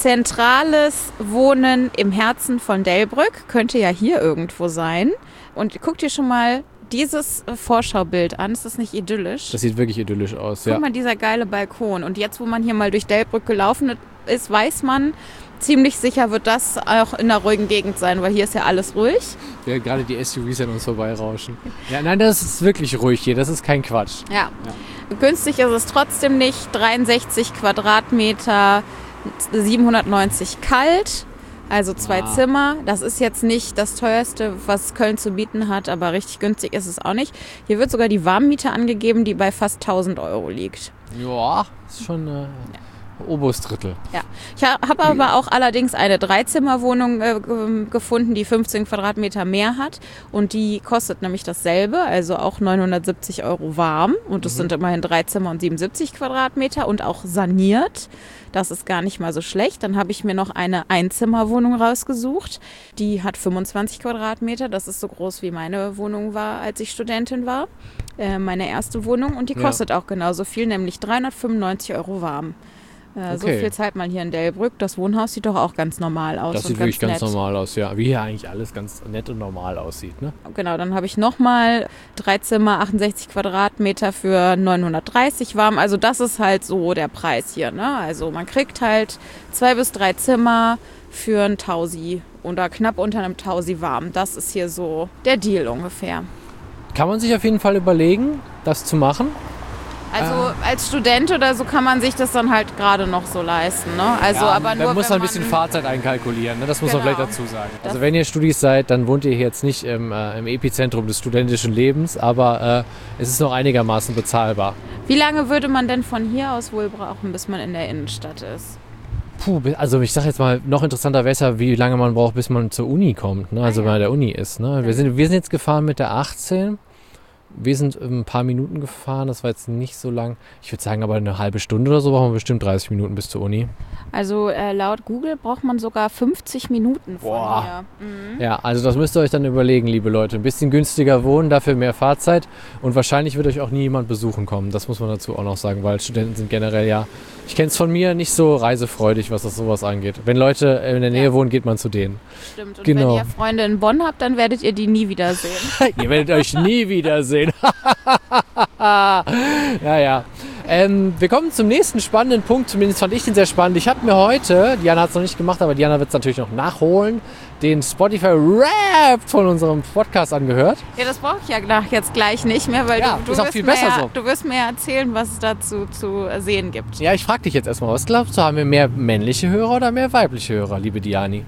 zentrales Wohnen im Herzen von Delbrück könnte ja hier irgendwo sein. Und guck dir schon mal dieses Vorschaubild an. Ist das nicht idyllisch? Das sieht wirklich idyllisch aus, Guck ja. mal, dieser geile Balkon. Und jetzt, wo man hier mal durch Delbrück gelaufen ist, weiß man, ziemlich sicher wird das auch in einer ruhigen Gegend sein, weil hier ist ja alles ruhig. Ja, gerade die S U Vs an uns vorbeirauschen. Ja, nein, das ist wirklich ruhig hier. Das ist kein Quatsch. Ja. Günstig ist es trotzdem nicht. dreiundsechzig Quadratmeter, siebenhundertneunzig kalt. Also zwei Ah. Zimmer. Das ist jetzt nicht das teuerste, was Köln zu bieten hat, aber richtig günstig ist es auch nicht. Hier wird sogar die Warmmiete angegeben, die bei fast tausend Euro liegt. Ja, ist schon äh, oberes Drittel. Ja, ich habe aber auch allerdings eine Dreizimmerwohnung äh, ge- gefunden, die fünfzehn Quadratmeter mehr hat und die kostet nämlich dasselbe, also auch neunhundertsiebzig Euro warm und es sind immerhin drei Zimmer und siebenundsiebzig Quadratmeter und auch saniert. Das ist gar nicht mal so schlecht. Dann habe ich mir noch eine Einzimmerwohnung rausgesucht. Die hat fünfundzwanzig Quadratmeter. Das ist so groß, wie meine Wohnung war, als ich Studentin war. Äh, meine erste Wohnung. Und die Ja. kostet auch genauso viel, nämlich dreihundertfünfundneunzig Euro warm. Äh, So Okay. viel zahlt man hier in Delbrück. Das Wohnhaus sieht doch auch ganz normal aus. Das und sieht wirklich ganz nett. normal aus, ja. Wie hier eigentlich alles ganz nett und normal aussieht, ne? Genau, dann habe ich nochmal drei Zimmer, achtundsechzig Quadratmeter für neunhundertdreißig warm. Also das ist halt so der Preis hier, ne? Also man kriegt halt zwei bis drei Zimmer für ein Tausi oder knapp unter einem Tausi warm. Das ist hier so der Deal ungefähr. Kann man sich auf jeden Fall überlegen, das zu machen. Also als Student oder so kann man sich das dann halt gerade noch so leisten, ne? Also ja, aber nur man muss wenn ein bisschen man Fahrzeit einkalkulieren, ne? Das muss man Genau. vielleicht dazu sagen. Das- Also wenn ihr Studis seid, dann wohnt ihr hier jetzt nicht im, äh, im Epizentrum des studentischen Lebens, aber äh, es ist noch einigermaßen bezahlbar. Wie lange würde man denn von hier aus wohl brauchen, bis man in der Innenstadt ist? Puh, also ich sag jetzt mal, noch interessanter wäre es ja, wie lange man braucht, bis man zur Uni kommt, ne? Also Ah, ja. wenn man an der Uni ist. Ne? Wir, sind, wir sind jetzt gefahren mit der achtzehn. Wir sind ein paar Minuten gefahren, das war jetzt nicht so lang. Ich würde sagen, aber eine halbe Stunde oder so brauchen wir bestimmt dreißig Minuten bis zur Uni. Also äh, laut Google braucht man sogar fünfzig Minuten von Boah. hier. Mhm. Ja, also das müsst ihr euch dann überlegen, liebe Leute. Ein bisschen günstiger wohnen, dafür mehr Fahrzeit und wahrscheinlich wird euch auch nie jemand besuchen kommen. Das muss man dazu auch noch sagen, weil Studenten sind generell ja, ich kenne es von mir, nicht so reisefreudig, was das sowas angeht. Wenn Leute in der Nähe Ja. wohn, geht man zu denen. Stimmt. Und Genau. wenn ihr Freunde in Bonn habt, dann werdet ihr die nie wiedersehen. Ihr werdet euch nie wiedersehen. ja, ja. Ähm, wir kommen zum nächsten spannenden Punkt. Zumindest fand ich den sehr spannend. Ich habe mir heute, Diana hat es noch nicht gemacht, aber Diana wird es natürlich noch nachholen, den Spotify Rap von unserem Podcast angehört. Ja, das brauche ich ja nach jetzt gleich nicht mehr, weil Ja, du, du, ist auch wirst viel mir besser ja, so. du wirst mir erzählen, was es dazu zu sehen gibt. Ja, ich frage dich jetzt erstmal, was glaubst du, haben wir mehr männliche Hörer oder mehr weibliche Hörer, liebe Diani?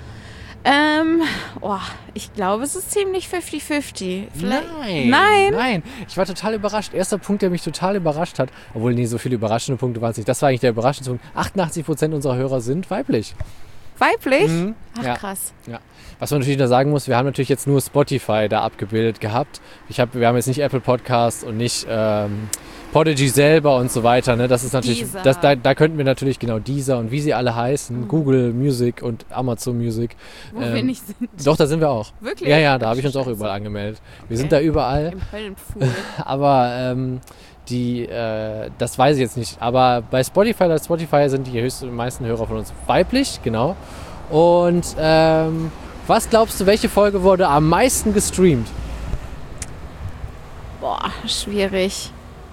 Ähm, oh, ich glaube, es ist ziemlich fünfzig fünfzig. Vielleicht- Nein. Nein? Nein. Ich war total überrascht. Erster Punkt, der mich total überrascht hat, obwohl nie so viele überraschende Punkte waren es nicht. Das war eigentlich der überraschende Punkt. achtundachtzig Prozent unserer Hörer sind weiblich. Weiblich? Mhm. Ach, Ja. krass. Ja. Was man natürlich da sagen muss, wir haben natürlich jetzt nur Spotify da abgebildet gehabt. Ich hab, wir haben jetzt nicht Apple Podcast und nicht ähm, Podigy selber und so weiter. Ne? Das ist natürlich, Deezer. das, da, da könnten wir natürlich genau Deezer und wie sie alle heißen, Google Music und Amazon Music. Wo wir Ähm, nicht sind. Doch, da sind wir auch. Wirklich? Ja, ja, da habe ich uns auch Scheiße. überall angemeldet. Wir Okay. sind da überall, Im Höllenpfuhl. aber ähm, die, äh, das weiß ich jetzt nicht. Aber bei Spotify, bei Spotify sind die höchsten, meisten Hörer von uns weiblich, genau. Und ähm, was glaubst du, welche Folge wurde am meisten gestreamt? Boah, schwierig.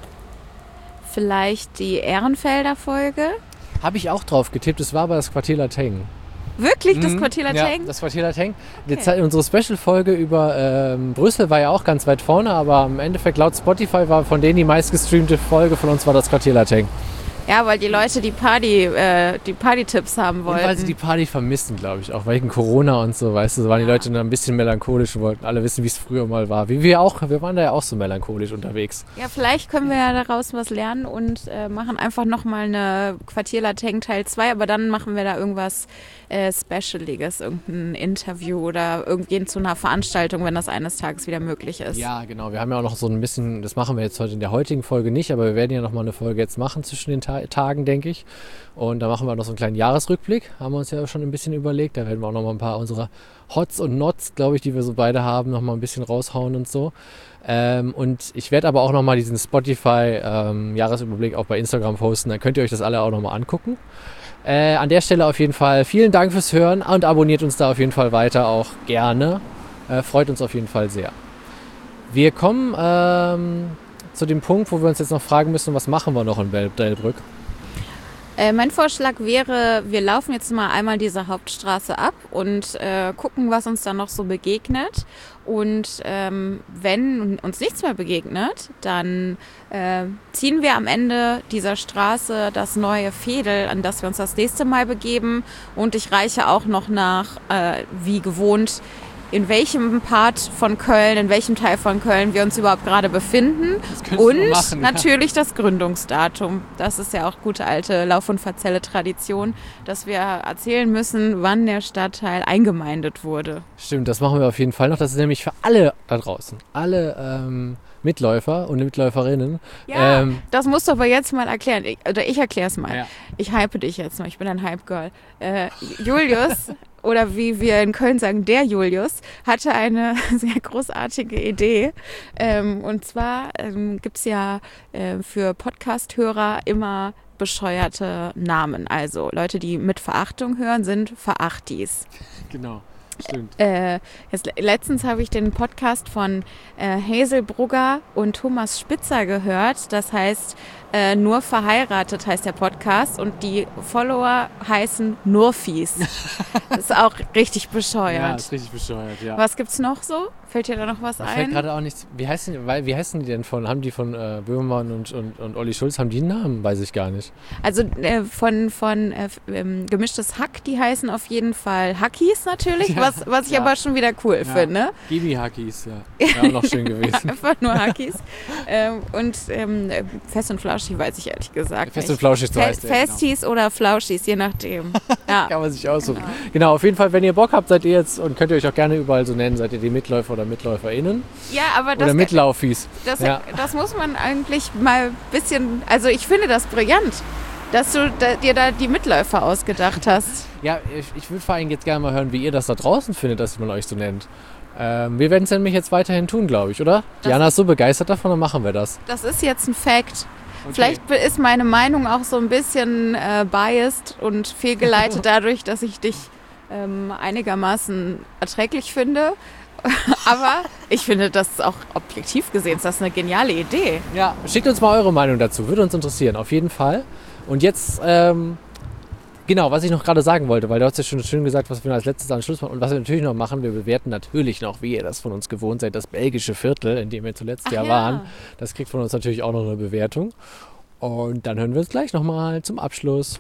Vielleicht die Ehrenfelder Folge? Habe ich auch drauf getippt, es war aber das Quartier Lateng. Wirklich, das Mhm. Quartier Lateng? Ja, das Quartier Lateng. Okay. Okay. Unsere Special-Folge über ähm, Brüssel war ja auch ganz weit vorne, aber im Endeffekt laut Spotify war von denen die meistgestreamte Folge von uns war das Quartier Lateng. Ja, weil die Leute die Party, äh, die Party-Tipps haben wollten. Und weil sie die Party vermissen, glaube ich, auch wegen Corona und so, weißt du, waren die Leute dann ein bisschen melancholisch und wollten alle wissen, wie es früher mal war. Wie wir auch, wir waren da ja auch so melancholisch unterwegs. Ja, vielleicht können wir ja daraus was lernen und äh, machen einfach nochmal eine Quartier Lateng Teil zwei, aber dann machen wir da irgendwas äh, Specialiges, irgendein Interview oder irgendgehen zu einer Veranstaltung, wenn das eines Tages wieder möglich ist. Ja, genau, wir haben ja auch noch so ein bisschen, das machen wir jetzt heute in der heutigen Folge nicht, aber wir werden ja nochmal eine Folge jetzt machen zwischen den Ta- Tagen, denke ich. Und da machen wir noch so einen kleinen Jahresrückblick, haben wir uns ja schon ein bisschen überlegt. Da werden wir auch noch mal ein paar unserer Hots und Nots, glaube ich, die wir so beide haben, noch mal ein bisschen raushauen und so. Ähm, und ich werde aber auch noch mal diesen Spotify-Jahresüberblick ähm, auch bei Instagram posten. Dann könnt ihr euch das alle auch noch mal angucken. Äh, an der Stelle auf jeden Fall vielen Dank fürs Hören und abonniert uns da auf jeden Fall weiter auch gerne. Äh, freut uns auf jeden Fall sehr. Wir kommen ähm, zu dem Punkt, wo wir uns jetzt noch fragen müssen, was machen wir noch in Bel- Delbrück? Äh, mein Vorschlag wäre, wir laufen jetzt mal einmal diese Hauptstraße ab und äh, gucken, was uns dann noch so begegnet. Und ähm, wenn uns nichts mehr begegnet, dann äh, ziehen wir am Ende dieser Straße das neue Veedel, an das wir uns das nächste Mal begeben. Und ich reiche auch noch nach, äh, wie gewohnt, in welchem Part von Köln, in welchem Teil von Köln wir uns überhaupt gerade befinden. Und du machen, ja. natürlich das Gründungsdatum. Das ist ja auch gute alte Lauf- und Verzelle-Tradition, dass wir erzählen müssen, wann der Stadtteil eingemeindet wurde. Stimmt, das machen wir auf jeden Fall noch. Das ist nämlich für alle da draußen, alle ähm, Mitläufer und Mitläuferinnen. Ja, ähm, das musst du aber jetzt mal erklären. Ich, oder ich erkläre es mal. Ja. Ich hype dich jetzt mal. Ich bin ein Hype-Girl. Äh, Julius, oder wie wir in Köln sagen, der Julius, hatte eine sehr großartige Idee. Ähm, und zwar ähm, gibt es ja äh, für Podcast-Hörer immer bescheuerte Namen. Also Leute, die mit Verachtung hören, sind Verachtis. Genau, stimmt. Äh, jetzt, letztens habe ich den Podcast von äh, Hazel Brugger und Thomas Spitzer gehört. Das heißt, äh, nur verheiratet heißt der Podcast und die Follower heißen Nurfies. Das ist auch richtig bescheuert. Ja, ist richtig bescheuert, ja. Was gibt's noch so? Fällt dir da noch was Da fällt ein? gerade auch nichts. Wie heißen, weil, wie heißen die denn von? Haben die von äh, Böhmermann und, und, und Olli Schulz, haben die einen Namen? Weiß ich gar nicht. Also äh, von, von äh, ähm, Gemischtes Hack, die heißen auf jeden Fall Hackies natürlich, Ja, was, was ich ja. aber schon wieder cool Ja. finde. Gibi-Hackies, ja. Wäre auch noch schön gewesen. Einfach nur Hackies. ähm, und ähm, Fest und Flauschig weiß ich ehrlich gesagt Fest nicht. und Flauschig, so Fe- heißt der, genau. Festis oder Flauschis, je nachdem. Ja. Kann man sich aussuchen. Genau. genau, auf jeden Fall, wenn ihr Bock habt, seid ihr jetzt, und könnt ihr euch auch gerne überall so nennen, seid ihr die Mitläufer oder MitläuferInnen. Ja, aber das, Oder Mitlaufis. das, ja. das muss man eigentlich mal ein bisschen, also ich finde das brillant, dass du da, dir da die Mitläufer ausgedacht hast. Ja, ich, ich würde vor allem jetzt gerne mal hören, wie ihr das da draußen findet, dass man euch so nennt. Ähm, wir werden es nämlich jetzt weiterhin tun, glaube ich, oder? Das Diana ist so begeistert davon, dann machen wir das. Das ist jetzt ein Fact. Okay. Vielleicht ist meine Meinung auch so ein bisschen äh, biased und fehlgeleitet dadurch, dass ich dich ähm, einigermaßen erträglich finde. Aber ich finde, das ist auch objektiv gesehen, ist das eine geniale Idee. Ja, schickt uns mal eure Meinung dazu, würde uns interessieren, auf jeden Fall. Und jetzt, ähm, genau, was ich noch gerade sagen wollte, weil du hast ja schon schön gesagt, was wir als letztes am Schluss machen und was wir natürlich noch machen, wir bewerten natürlich noch, wie ihr das von uns gewohnt seid, das belgische Viertel, in dem wir zuletzt Ach ja ja. waren. Das kriegt von uns natürlich auch noch eine Bewertung. Und dann hören wir uns gleich nochmal zum Abschluss.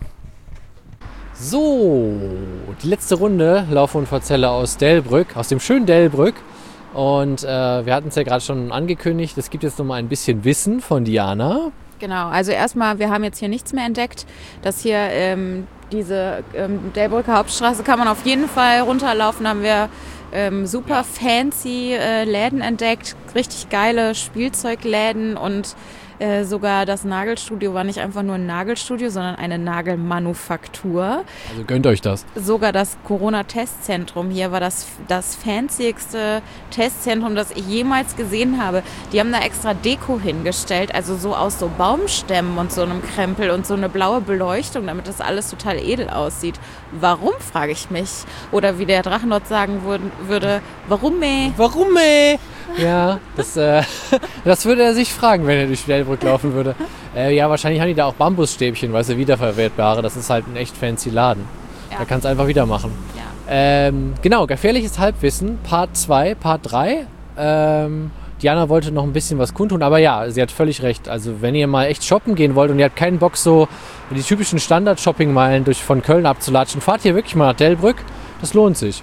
So, die letzte Runde Lauf und Verzelle aus Delbrück, aus dem schönen Delbrück. Und äh, wir hatten es ja gerade schon angekündigt, es gibt jetzt nochmal ein bisschen Wissen von Diana. Genau, also erstmal, wir haben jetzt hier nichts mehr entdeckt. Das hier, ähm, diese ähm, Delbrücker Hauptstraße kann man auf jeden Fall runterlaufen. Haben wir ähm, super fancy äh, Läden entdeckt, richtig geile Spielzeugläden und äh, sogar das Nagelstudio war nicht einfach nur ein Nagelstudio, sondern eine Nagelmanufaktur. Also gönnt euch das. Sogar das Corona-Testzentrum hier war das, das fancyigste Testzentrum, das ich jemals gesehen habe. Die haben da extra Deko hingestellt, also so aus so Baumstämmen und so einem Krempel und so eine blaue Beleuchtung, damit das alles total edel aussieht. Warum, frage ich mich. Oder wie der Drachenlord sagen würd, würde, warum ey? Warum ey? Ja, das, äh, das würde er sich fragen, wenn er durch Delbrück laufen würde. Äh, ja, wahrscheinlich haben die da auch Bambusstäbchen, weißt du, wiederverwertbare. Das ist halt ein echt fancy Laden. Ja. Da kannst du einfach wieder machen. Ja. Ähm, genau, gefährliches Halbwissen, Part zwei, Part drei. Ähm, Diana wollte noch ein bisschen was kundtun, aber ja, sie hat völlig recht. Also wenn ihr mal echt shoppen gehen wollt und ihr habt keinen Bock, so die typischen Standard-Shopping-Meilen durch von Köln abzulatschen, fahrt hier wirklich mal nach Delbrück. Das lohnt sich.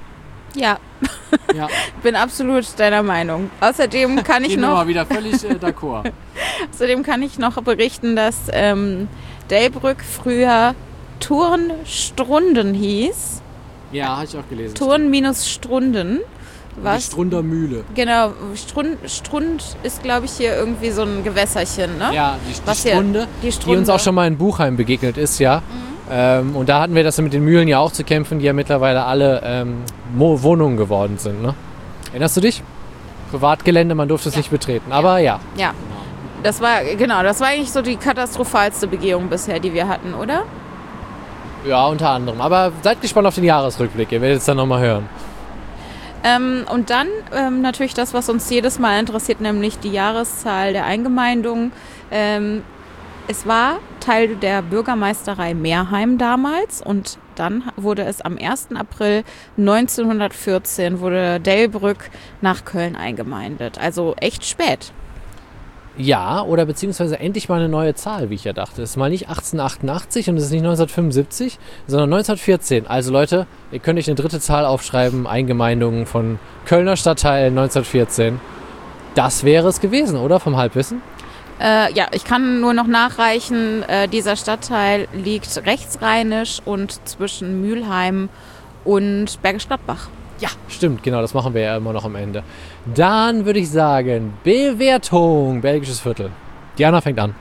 Ja, Ja, bin absolut deiner Meinung. Außerdem kann ich gehen wir noch, mal wieder völlig äh, d'accord. außerdem kann ich noch berichten, dass ähm, Delbrück früher Turnstrunden hieß. Ja, habe ich auch gelesen. Turn minus Strunden. Die Was? Strunder Mühle. Genau, Strund, Strund ist, glaube ich, hier irgendwie so ein Gewässerchen, ne? Ja, die, die Was hier? Strunde, Die die Strunde. uns auch schon mal in Buchheim begegnet ist, ja. Mhm. Ähm, und da hatten wir das mit den Mühlen ja auch zu kämpfen, die ja mittlerweile alle ähm, Mo- Wohnungen geworden sind, ne? Erinnerst du dich? Privatgelände, man durfte es Ja. nicht betreten. Aber ja. Ja, das war, genau, das war eigentlich so die katastrophalste Begehung bisher, die wir hatten, oder? Ja, unter anderem. Aber seid gespannt auf den Jahresrückblick, ihr werdet es dann nochmal hören. Ähm, und dann ähm, natürlich das, was uns jedes Mal interessiert, nämlich die Jahreszahl der Eingemeindung. Ähm, es war Teil der Bürgermeisterei Meerheim damals und dann wurde es am ersten April neunzehnhundertvierzehn wurde Delbrück nach Köln eingemeindet. Also echt spät. Ja, oder beziehungsweise endlich mal eine neue Zahl, wie ich ja dachte. Es ist mal nicht achtzehnhundertachtundachtzig und es ist nicht neunzehnhundertfünfundsiebzig, sondern neunzehnhundertvierzehn. Also Leute, ihr könnt euch eine dritte Zahl aufschreiben, Eingemeindungen von Kölner Stadtteilen neunzehnhundertvierzehn. Das wäre es gewesen, oder? Vom Halbwissen? Äh, ja, ich kann nur noch nachreichen, äh, dieser Stadtteil liegt rechtsrheinisch und zwischen Mülheim und Bergisch Gladbach. Ja, stimmt, genau, das machen wir ja immer noch am Ende. Dann würde ich sagen, Bewertung, belgisches Viertel. Diana fängt an.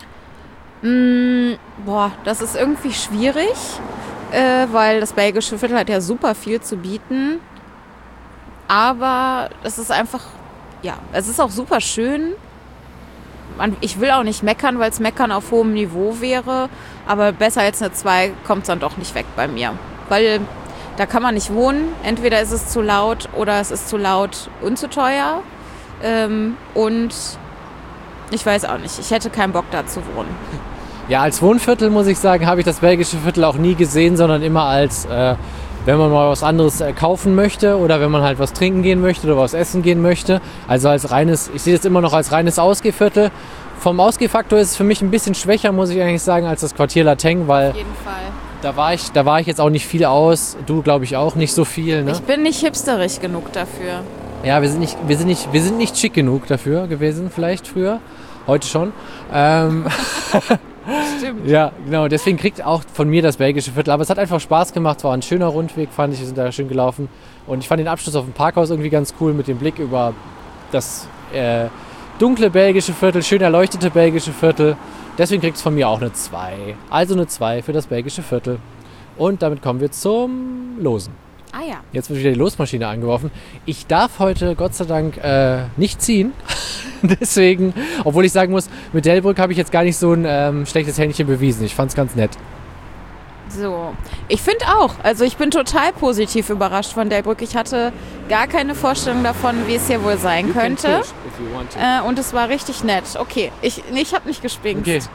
Mm, boah, das ist irgendwie schwierig, äh, weil das belgische Viertel hat ja super viel zu bieten. Aber es ist einfach, ja, es ist auch super schön. Man, ich will auch nicht meckern, weil es meckern auf hohem Niveau wäre. Aber besser als eine zwei kommt es dann doch nicht weg bei mir. Weil da kann man nicht wohnen. Entweder ist es zu laut oder es ist zu laut und zu teuer. Ähm, und ich weiß auch nicht, ich hätte keinen Bock da zu wohnen. Ja, als Wohnviertel muss ich sagen, habe ich das belgische Viertel auch nie gesehen, sondern immer als, äh, wenn man mal was anderes äh, kaufen möchte oder wenn man halt was trinken gehen möchte oder was essen gehen möchte. Also als reines, ich sehe es immer noch als reines Ausgehviertel. Vom Ausgehfaktor ist es für mich ein bisschen schwächer, muss ich eigentlich sagen, als das Quartier Lateng, weil Auf jeden Fall. da war ich, da war ich jetzt auch nicht viel aus. Du, glaube ich, auch nicht so viel, ne? Ich bin nicht hipsterig genug dafür. Ja, wir sind nicht, wir sind nicht, wir sind nicht schick genug dafür gewesen, vielleicht früher. Heute schon. Ähm, Stimmt. ja, genau. Deswegen kriegt auch von mir das belgische Viertel. Aber es hat einfach Spaß gemacht. Es war ein schöner Rundweg, fand ich. Wir sind da schön gelaufen. Und ich fand den Abschluss auf dem Parkhaus irgendwie ganz cool mit dem Blick über das äh, dunkle belgische Viertel, schön erleuchtete belgische Viertel. Deswegen kriegt es von mir auch eine zwei. Also eine zwei für das belgische Viertel. Und damit kommen wir zum Losen. Ah ja. Jetzt wird wieder die Losmaschine angeworfen. Ich darf heute Gott sei Dank äh, nicht ziehen. Deswegen, obwohl ich sagen muss, mit Delbrück habe ich jetzt gar nicht so ein ähm, schlechtes Händchen bewiesen. Ich fand es ganz nett. So, ich finde auch. Also ich bin total positiv überrascht von Delbrück. Ich hatte gar keine Vorstellung davon, wie es hier wohl sein könnte. Äh, und es war richtig nett. Okay, ich, nee, ich habe nicht gespinkt. Okay.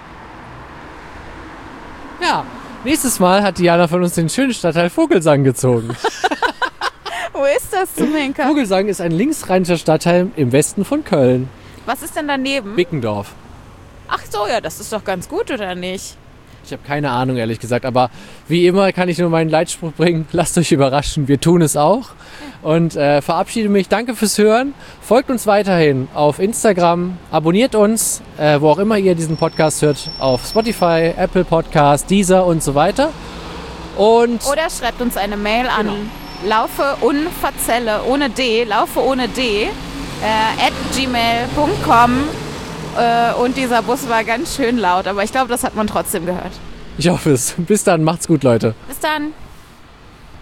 Ja, nächstes Mal hat Diana von uns den schönen Stadtteil Vogelsang gezogen. Wo ist das, Zumenka? Vogelsang ist ein linksrheinischer Stadtteil im Westen von Köln. Was ist denn daneben? Bickendorf. Ach so, ja, das ist doch ganz gut, oder nicht? Ich habe keine Ahnung, ehrlich gesagt. Aber wie immer kann ich nur meinen Leitspruch bringen. Lasst euch überraschen. Wir tun es auch. Und äh, verabschiede mich. Danke fürs Hören. Folgt uns weiterhin auf Instagram. Abonniert uns, äh, wo auch immer ihr diesen Podcast hört. Auf Spotify, Apple Podcast, Deezer und so weiter. Und Oder schreibt uns eine Mail an laufe unverzelle, ohne D, laufe ohne D, äh, at gmail punkt com. Äh, und dieser Bus war ganz schön laut, aber ich glaube, das hat man trotzdem gehört. ich hoffe es. Bis dann. Macht's gut, Leute. Bis dann.